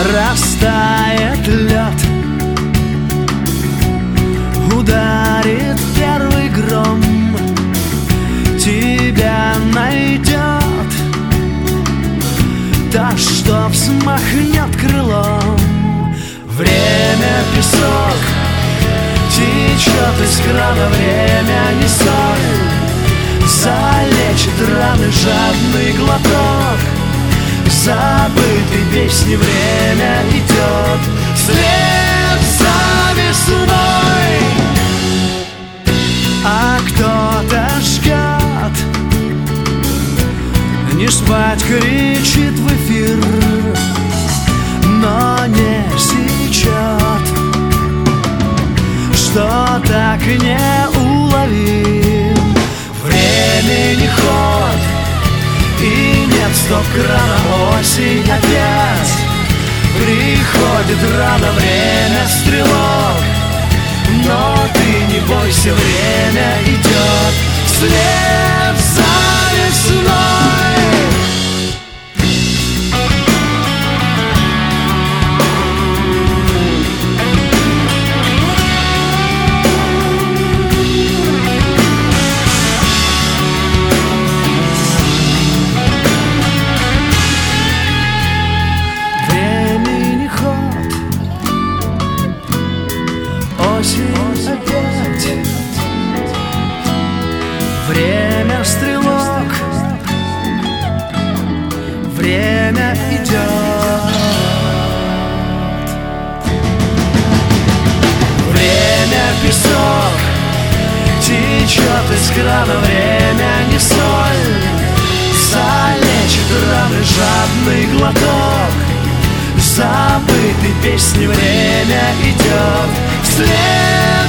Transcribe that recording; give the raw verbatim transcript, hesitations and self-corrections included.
Растает лед, ударит первый гром, тебя найдет та, что взмахнет крылом. Время — песок, течет из крана, время не соль, залечит раны жадный глоток. Забытой песни время идет вслед за весной, а кто-то ждет, не спать кричит в эфир, но не сечет, что так неуловим. Времени ход, и нет стоп-крана, осень опять приходит рано, время стрелок. Но ты не бойся, время идет вслед за весной. Опять время стрелок, время идет. Время — песок, течет из крана, время не соль, залечит раны жадный глоток. Забытой песни время идет вслед